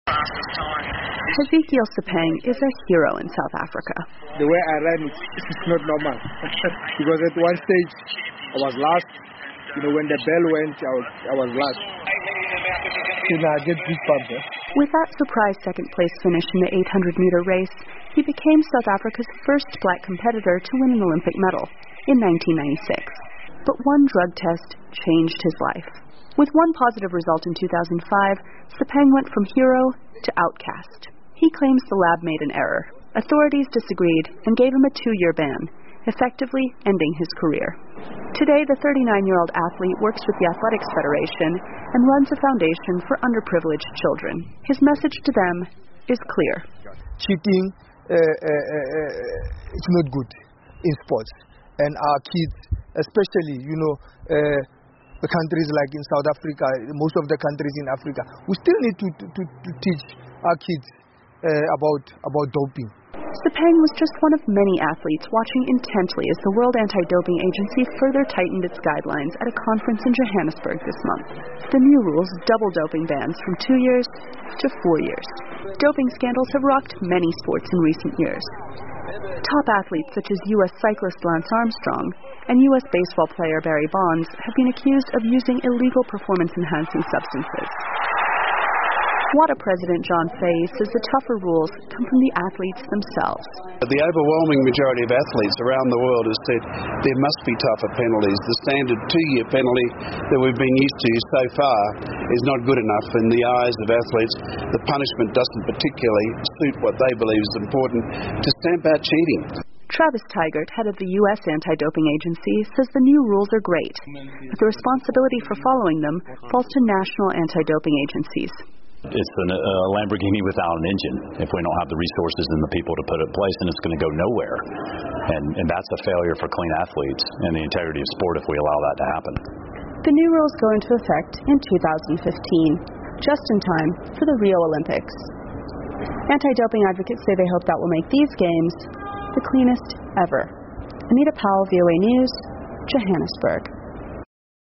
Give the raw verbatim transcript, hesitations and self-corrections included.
Ezekiel Sepang is a hero in South Africa. The way I ran, it's not normal. Because at one stage, I was last. You know, when the bell went, I was, I was last. You know, I get goosebumps. Eh? With that surprise second-place finish in the eight hundred meter race, he became South Africa's first black competitor to win an Olympic medal in nineteen ninety-six. But one drug test changed his life. With one positive result in two thousand five, Sepang went from hero to outcast. He claims the lab made an error. Authorities disagreed and gave him a two-year ban, effectively ending his career. Today, the thirty-nine-year-old athlete works with the Athletics Federation and runs a foundation for underprivileged children. His message to them is clear. Cheating uh, uh, uh, is not good in sports. And our kids, especially, you know, uh, the countries like in South Africa, most of the countries in Africa, we still need to, to, to teach our kids uh, about, about doping. Sepang was just one of many athletes watching intently as the World Anti-Doping Agency further tightened its guidelines at a conference in Johannesburg this month. The new rules double doping bans from two years to four years. Doping scandals have rocked many sports in recent years. Top athletes such as U S cyclist Lance Armstrong and U S baseball player Barry Bonds have been accused of using illegal performance-enhancing substances. W A D A President John Fay says the tougher rules come from the athletes themselves. The overwhelming majority of athletes around the world has said there must be tougher penalties. The standard two-year penalty that we've been used to so far is not good enough in the eyes of athletes. The punishment doesn't particularly suit what they believe is important to stamp out cheating. Travis Tygart, head of the U S Anti-Doping Agency, says the new rules are great, but the responsibility for following them falls to national anti-doping agencies. It's a uh, Lamborghini without an engine. If we don't have the resources and the people to put it in place, then it's going to go nowhere. And, and that's a failure for clean athletes and the integrity of sport if we allow that to happen. The new rules go into effect in two thousand fifteen, just in time for the Rio Olympics. Anti-doping advocates say they hope that will make these games the cleanest ever. Anita Powell, V O A News, Johannesburg.